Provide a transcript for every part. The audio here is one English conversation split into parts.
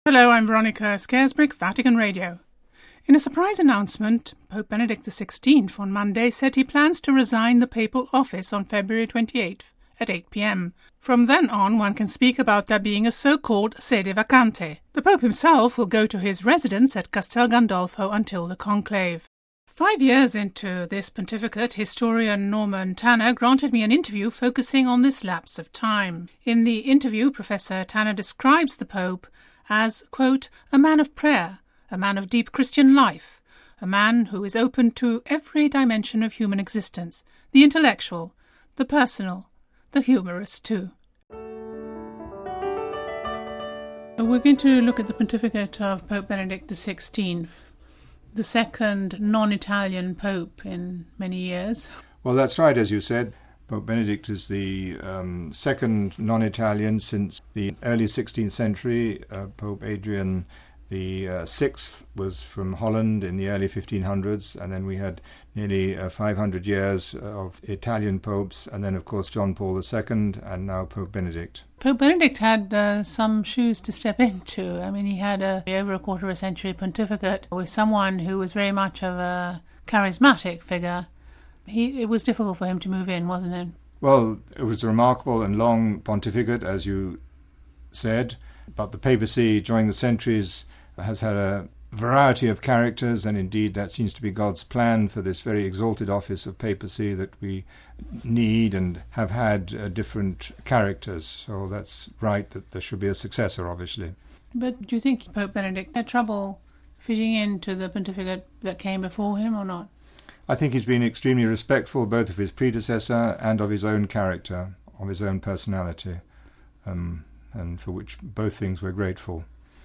Hello, I'm Veronica Scaresbrick, Vatican Radio. In a surprise announcement, Pope Benedict XVI on Monday said he plans to resign the papal office on February 28th at 8 p.m. From then on, one can speak about there being a so-called sede vacante. The Pope himself will go to his residence at Castel Gandolfo until the conclave. 5 years into this pontificate, historian Norman Tanner granted me an interview focusing on this lapse of time. In the interview, Professor Tanner describes the Pope as, quote, a man of prayer, a man of deep Christian life, a man who is open to every dimension of human existence, the intellectual, the personal, the humorous too. We're going to look at the pontificate of Pope Benedict XVI, the second non-Italian pope in many years. Well, that's right, as you said. Pope Benedict is the second non-Italian since the early 16th century. Pope Adrian the Sixth was from Holland in the early 1500s, and then we had nearly 500 years of Italian popes, and then, of course, John Paul II, and now Pope Benedict. Pope Benedict had some shoes to step into. I mean, he had over a quarter of a century pontificate with someone who was very much of a charismatic figure. It was difficult for him to move in, wasn't it? Well, it was a remarkable and long pontificate, as you said, but the papacy during the centuries has had a variety of characters, and indeed that seems to be God's plan for this very exalted office of papacy, that we need and have had different characters. So that's right that there should be a successor, obviously. But do you think Pope Benedict had trouble fitting into the pontificate that came before him or not? I think he's been extremely respectful both of his predecessor and of his own character, of his own personality, and for which both things we're grateful.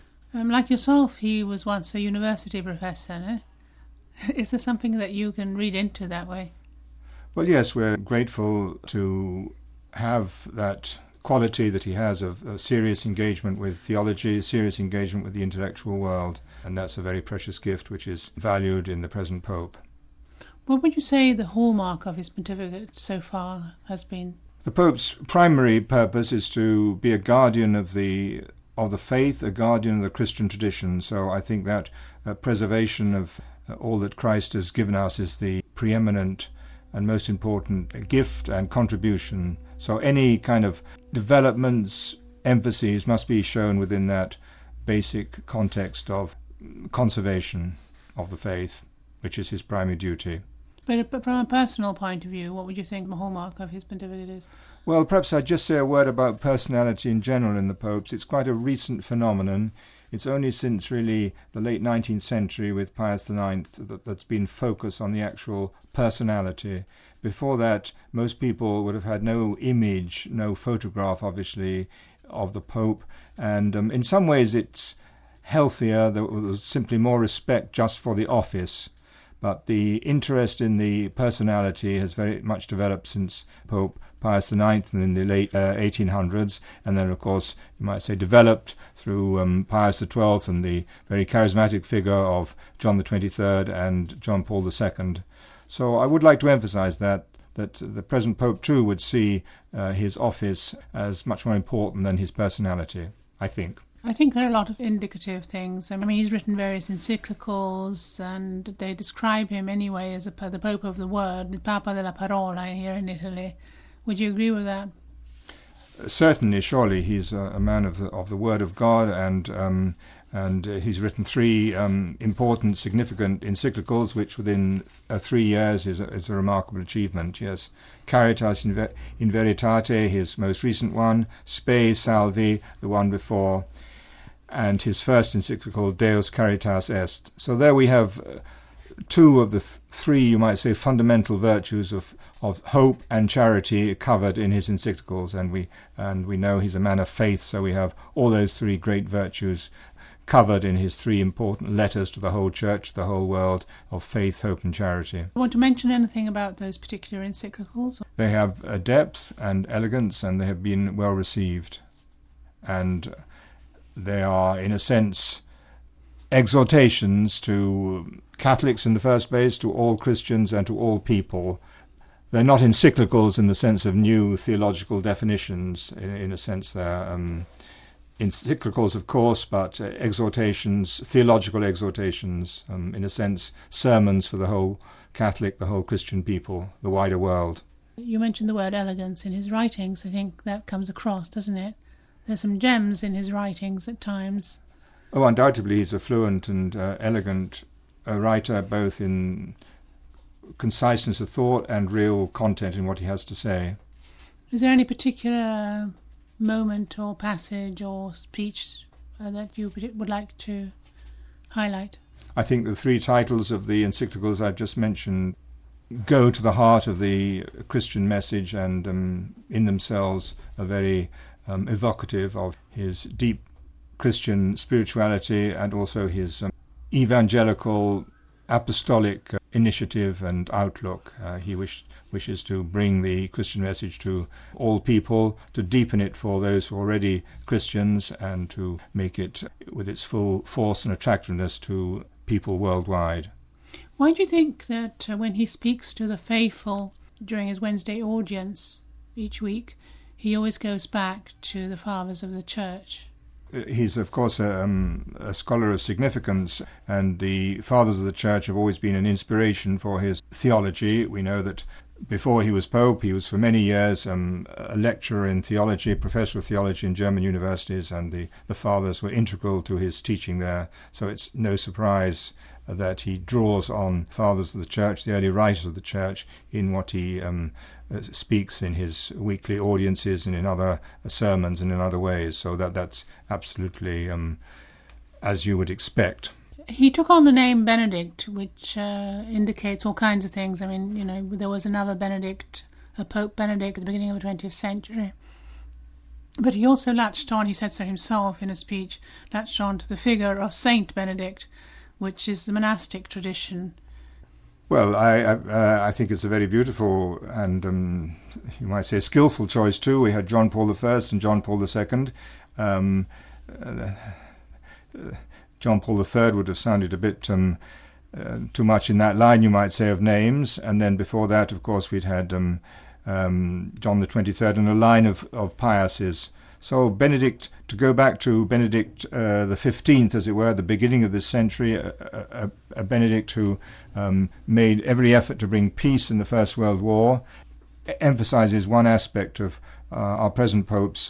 Like yourself, he was once a university professor, eh? Is there something that you can read into that way? Well, yes, we're grateful to have that quality that he has of serious engagement with theology, serious engagement with the intellectual world, and that's a very precious gift which is valued in the present Pope. What would you say the hallmark of his pontificate so far has been? The Pope's primary purpose is to be a guardian of the faith, a guardian of the Christian tradition. So I think that preservation of all that Christ has given us is the preeminent and most important gift and contribution. So any kind of developments, emphases must be shown within that basic context of conservation of the faith, which is his primary duty. But from a personal point of view, what would you think the hallmark of his pontificate is? Well, perhaps I'd just say a word about personality in general in the popes. It's quite a recent phenomenon. It's only since really the late 19th century with Pius IX that's been focused on the actual personality. Before that, most people would have had no image, no photograph, obviously, of the Pope. And in some ways it's healthier. There was simply more respect just for the office. But the interest in the personality has very much developed since Pope Pius IX in the late 1800s, and then, of course, you might say developed through Pius XII and the very charismatic figure of John the 23rd and John Paul II. So I would like to emphasize that the present Pope too would see his office as much more important than his personality, I think. I think there are a lot of indicative things. I mean, he's written various encyclicals, and they describe him anyway as the Pope of the Word, il Papa della Parola here in Italy. Would you agree with that? Certainly, surely. He's a man of the Word of God, and he's written three important, significant encyclicals, which within 3 years is a remarkable achievement. Yes, Caritas in Veritate, his most recent one, Spe Salvi, the one before, and his first encyclical, Deus Caritas Est. So there we have two of the three, you might say, fundamental virtues of hope and charity covered in his encyclicals, and we know he's a man of faith, so we have all those three great virtues covered in his three important letters to the whole church, the whole world, of faith, hope and charity. Want to mention anything about those particular encyclicals? They have a depth and elegance, and they have been well received, and they are, in a sense, exhortations to Catholics in the first place, to all Christians and to all people. They're not encyclicals in the sense of new theological definitions. In a sense, they're encyclicals, of course, but exhortations, theological exhortations, in a sense, sermons for the whole Catholic, the whole Christian people, the wider world. You mentioned the word elegance in his writings. I think that comes across, doesn't it? There's some gems in his writings at times. Oh, undoubtedly, he's a fluent and elegant writer, both in conciseness of thought and real content in what he has to say. Is there any particular moment or passage or speech that you would like to highlight? I think the three titles of the encyclicals I've just mentioned go to the heart of the Christian message and in themselves are very evocative of his deep Christian spirituality and also his evangelical apostolic initiative and outlook. He wishes to bring the Christian message to all people, to deepen it for those who are already Christians, and to make it with its full force and attractiveness to people worldwide. Why do you think that when he speaks to the faithful during his Wednesday audience each week, he always goes back to the fathers of the Church? He's, of course, a scholar of significance, and the fathers of the Church have always been an inspiration for his theology. We know that before he was Pope, he was for many years a lecturer in theology, professor of theology in German universities, and the fathers were integral to his teaching there. So it's no surprise that he draws on fathers of the Church, the early writers of the Church, in what he speaks in his weekly audiences and in other sermons and in other ways. So that's absolutely as you would expect. He took on the name Benedict, which indicates all kinds of things. I mean, you know, there was another Benedict, a Pope Benedict at the beginning of the 20th century. But he also latched on, he said so himself in a speech, latched on to the figure of Saint Benedict, which is the monastic tradition. Well, I think it's a very beautiful and, you might say, skillful choice too. We had John Paul I and John Paul II. John Paul III would have sounded a bit too much in that line, you might say, of names. And then before that, of course, we'd had John the 23rd and a line of Piuses. So Benedict, to go back to Benedict the 15th, as it were, the beginning of this century, a Benedict who made every effort to bring peace in the First World War, emphasizes one aspect of our present Pope's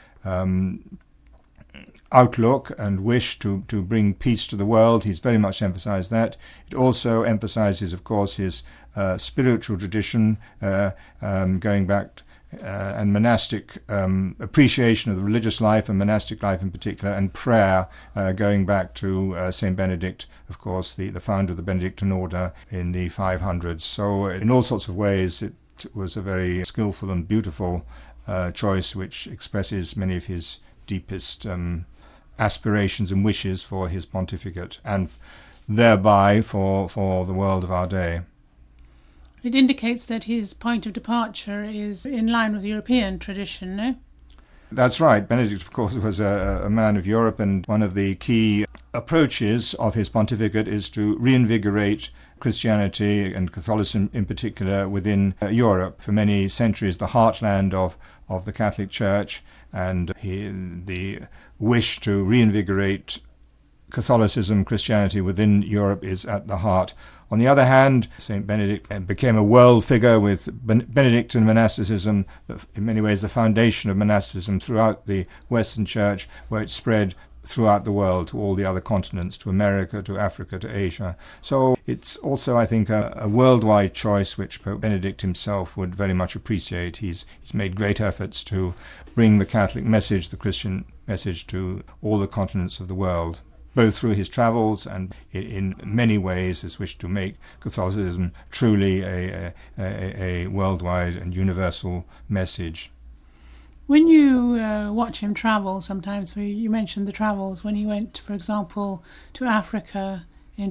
outlook and wish to bring peace to the world. He's very much emphasized that. It also emphasizes, of course, his spiritual tradition, going back and monastic appreciation of the religious life and monastic life in particular, and prayer, going back to St. Benedict, of course, the founder of the Benedictine order in the 500s. So in all sorts of ways, it was a very skillful and beautiful choice, which expresses many of his deepest aspirations and wishes for his pontificate, and thereby for the world of our day. It indicates that his point of departure is in line with European tradition, no? That's right. Benedict, of course, was a man of Europe, and one of the key approaches of his pontificate is to reinvigorate Christianity and Catholicism in particular within Europe. For many centuries, the heartland of the Catholic Church, and the wish to reinvigorate Catholicism, Christianity within Europe is at the heart. On the other hand, St. Benedict became a world figure with Benedictine monasticism, in many ways the foundation of monasticism throughout the Western Church, where it spread throughout the world to all the other continents, to America, to Africa, to Asia. So it's also, I think, a worldwide choice which Pope Benedict himself would very much appreciate. He's made great efforts to bring the Catholic message, the Christian message, to all the continents of the world, both through his travels and in many ways has wished to make Catholicism truly a worldwide and universal message. When you watch him travel, sometimes you mentioned the travels, when he went, for example, to Africa in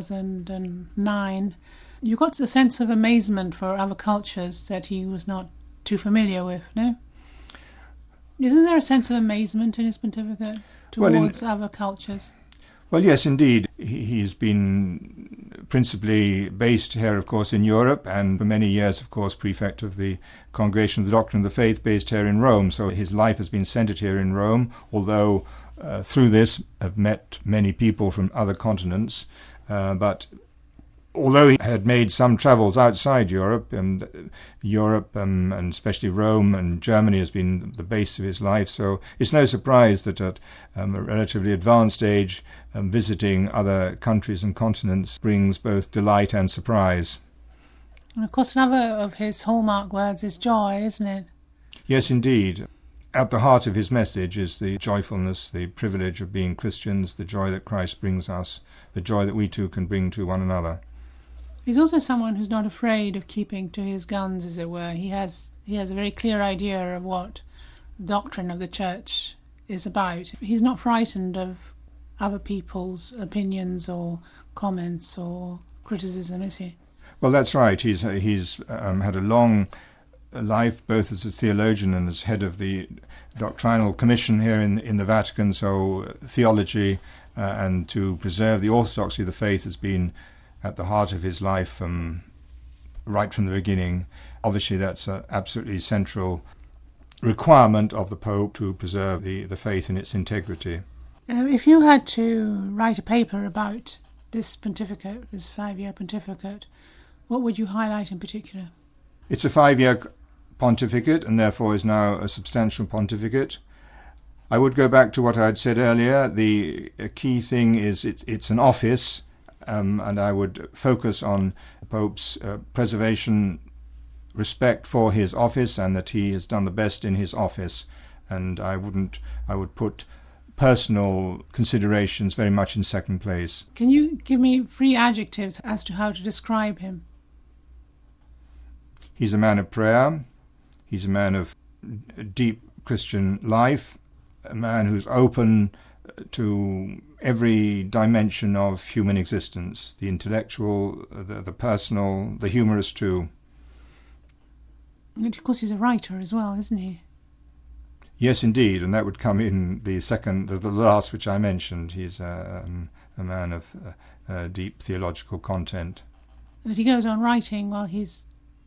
2009, you got a sense of amazement for other cultures that he was not too familiar with, no? Isn't there a sense of amazement in his pontificate towards other cultures? Well, yes, indeed. He's been principally based here, of course, in Europe, and for many years, of course, prefect of the Congregation of the Doctrine of the Faith based here in Rome. So his life has been centered here in Rome, although through this have met many people from other continents. But although he had made some travels outside Europe, and especially Rome and Germany has been the base of his life, so it's no surprise that at a relatively advanced age, visiting other countries and continents brings both delight and surprise. And of course another of his hallmark words is joy, isn't it? Yes, indeed. At the heart of his message is the joyfulness, the privilege of being Christians, the joy that Christ brings us, the joy that we too can bring to one another. He's also someone who's not afraid of keeping to his guns, as it were. He has a very clear idea of what the doctrine of the Church is about. He's not frightened of other people's opinions or comments or criticism, is he? Well, that's right. He's had a long life, both as a theologian and as head of the doctrinal commission here in the Vatican. So theology and to preserve the orthodoxy of the faith has been at the heart of his life right from the beginning. Obviously, that's an absolutely central requirement of the Pope to preserve the faith in its integrity. If you had to write a paper about this pontificate, this 5-year pontificate, what would you highlight in particular? It's a 5-year pontificate and therefore is now a substantial pontificate. I would go back to what I had said earlier. The key thing is it's an office, and I would focus on the Pope's preservation, respect for his office, and that he has done the best in his office. And I would put personal considerations very much in second place. Can you give me 3 adjectives as to how to describe him? He's a man of prayer. He's a man of deep Christian life, a man who's open to every dimension of human existence, the intellectual, the personal, the humorous too. And of course he's a writer as well, isn't he? Yes, indeed, and that would come in the last which I mentioned. He's a man of deep theological content. But he goes on writing while he's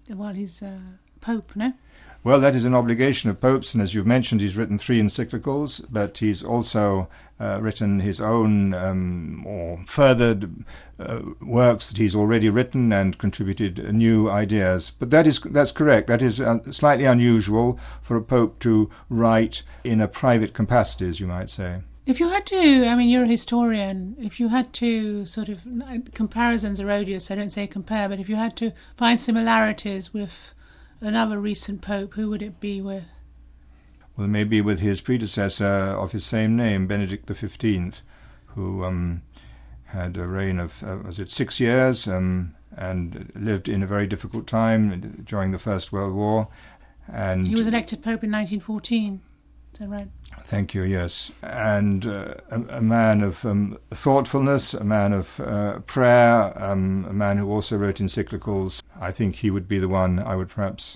Pope, no? Well, that is an obligation of popes, and as you've mentioned, he's written 3 encyclicals, but he's also written his own or furthered works that he's already written and contributed new ideas. But that's correct. That is slightly unusual for a pope to write in a private capacity, as you might say. If you had to, you're a historian, if you had to sort of, comparisons are odious, I don't say compare, but if you had to find similarities with another recent pope, who would it be with? Well, maybe with his predecessor of his same name, Benedict XV, who had a reign of, 6 years, and lived in a very difficult time during the First World War. And he was elected pope in 1914, is that right? Thank you, yes. And a man of thoughtfulness, a man of prayer, a man who also wrote encyclicals. I think he would be the one I would perhaps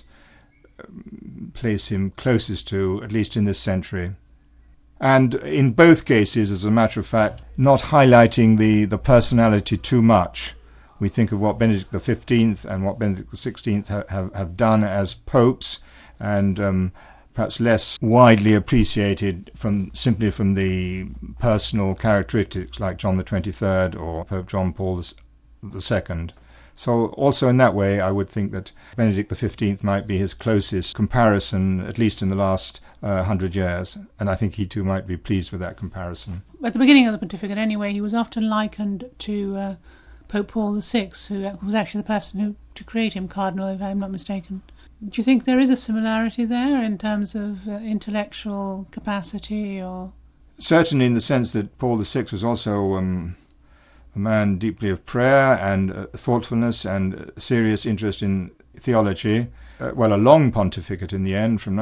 place him closest to, at least in this century. And in both cases, as a matter of fact, not highlighting the personality too much. We think of what Benedict XV and what Benedict XVI have done as popes, and perhaps less widely appreciated simply from the personal characteristics like John XXIII or Pope John Paul II. So also in that way, I would think that Benedict XV might be his closest comparison, at least in the last 100 years, and I think he too might be pleased with that comparison. At the beginning of the pontificate anyway, he was often likened to Pope Paul VI, who was actually the person to create him cardinal, if I'm not mistaken. Do you think there is a similarity there in terms of intellectual capacity? Or certainly in the sense that Paul VI was also a man deeply of prayer and thoughtfulness and serious interest in theology. A long pontificate in the end, from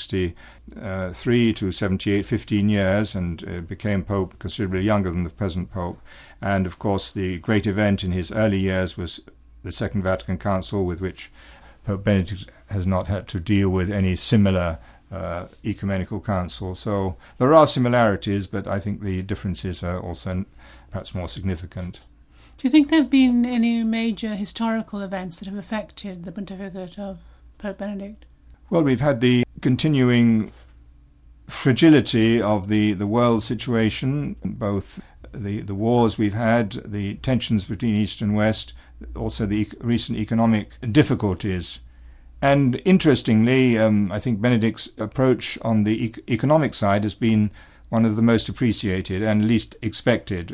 1963 to 78, 15 years, and became Pope considerably younger than the present Pope. And of course the great event in his early years was the Second Vatican Council, with which Pope Benedict has not had to deal with any similar ecumenical council. So there are similarities, but I think the differences are also perhaps more significant. Do you think there have been any major historical events that have affected the pontificate of Pope Benedict? Well, we've had the continuing fragility of the world situation, both the wars we've had, the tensions between East and West, also the recent economic difficulties. And interestingly, I think Benedict's approach on the economic side has been one of the most appreciated and least expected.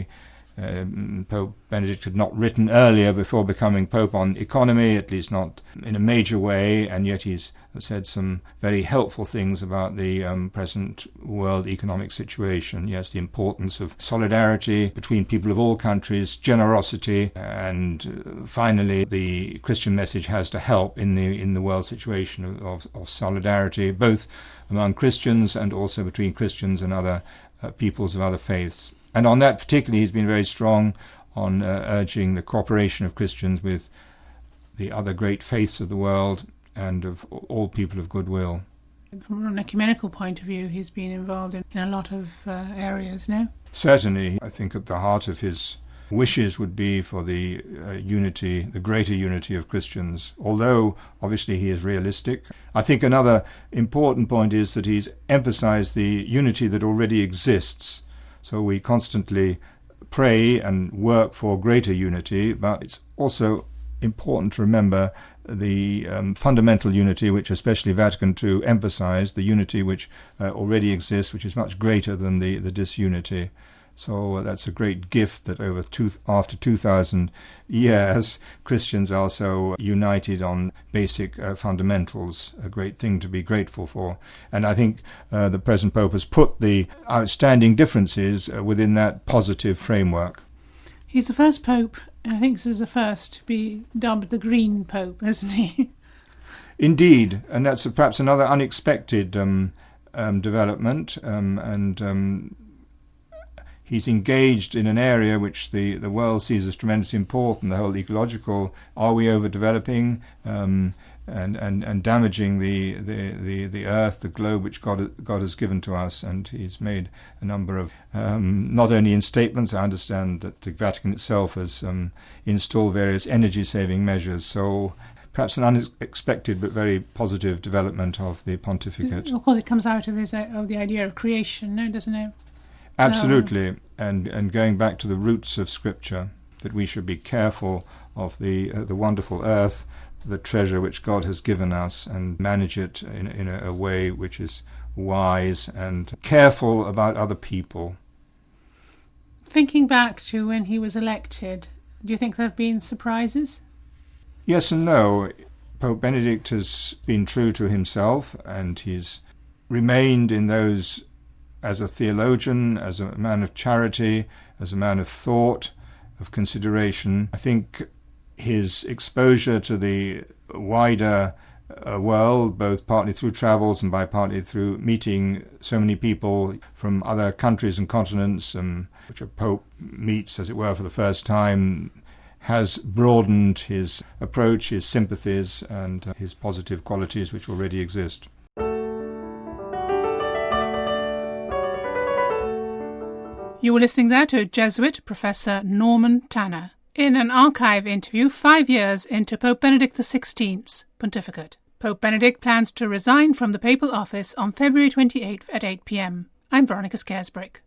Pope Benedict had not written earlier before becoming Pope on economy, at least not in a major way, and yet he's said some very helpful things about the present world economic situation. Yes, the importance of solidarity between people of all countries, generosity, and finally the Christian message has to help in the world situation of solidarity, both among Christians and also between Christians and other peoples of other faiths. And on that particularly, he's been very strong on urging the cooperation of Christians with the other great faiths of the world and of all people of goodwill. From an ecumenical point of view, he's been involved in a lot of areas, no? Certainly, I think at the heart of his wishes would be for the unity, the greater unity of Christians, although obviously he is realistic. I think another important point is that he's emphasized the unity that already exists. So we constantly pray and work for greater unity, but it's also important to remember the fundamental unity which especially Vatican II emphasized, the unity which already exists, which is much greater than the disunity. So that's a great gift that after 2,000 years, Christians are so united on basic fundamentals, a great thing to be grateful for. And I think the present Pope has put the outstanding differences within that positive framework. He's the first Pope, and I think this is the first to be dubbed the Green Pope, isn't he? Indeed, and that's perhaps another unexpected development, he's engaged in an area which the world sees as tremendously important, the whole ecological, are we overdeveloping and damaging the earth, the globe which God has given to us. And he's made a number of, not only in statements, I understand that the Vatican itself has installed various energy-saving measures. So perhaps an unexpected but very positive development of the pontificate. Of course, it comes out of the idea of creation, no, doesn't it? Absolutely, and going back to the roots of Scripture, that we should be careful of the wonderful earth, the treasure which God has given us, and manage it in a way which is wise and careful about other people. Thinking back to when he was elected, do you think there have been surprises? Yes and no. Pope Benedict has been true to himself, and he's remained in those as a theologian, as a man of charity, as a man of thought, of consideration. I think his exposure to the wider world, both partly through travels and partly through meeting so many people from other countries and continents, which a Pope meets, as it were, for the first time, has broadened his approach, his sympathies, and his positive qualities which already exist. You were listening there to Jesuit Professor Norman Tanner in an archive interview 5 years into Pope Benedict XVI's pontificate. Pope Benedict plans to resign from the papal office on February 28th at 8 p.m. I'm Veronica Scaresbrick.